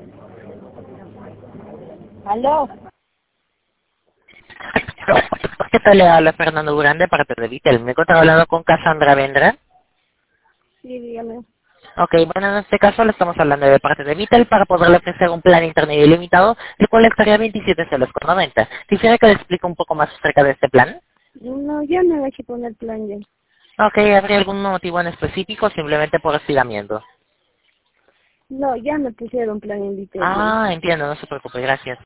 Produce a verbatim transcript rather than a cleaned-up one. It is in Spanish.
¿Aló? ¿Qué tal? Le habla Fernando Durán de parte de Vitel. Me encuentro hablando con Cassandra Vendra. Sí, dígame. Ok, bueno, en este caso le estamos hablando de parte de Vitel para poderle ofrecer un plan internet ilimitado, el cual estaría veintisiete soles con noventa. Quisiera que le explique un poco más acerca de este plan. No, ya me voy a poner plan ya. Ok, ¿habría algún motivo en específico o simplemente por estiramiento? No, ya me pusieron plan en Viteria. Ah, entiendo, no se preocupe, gracias.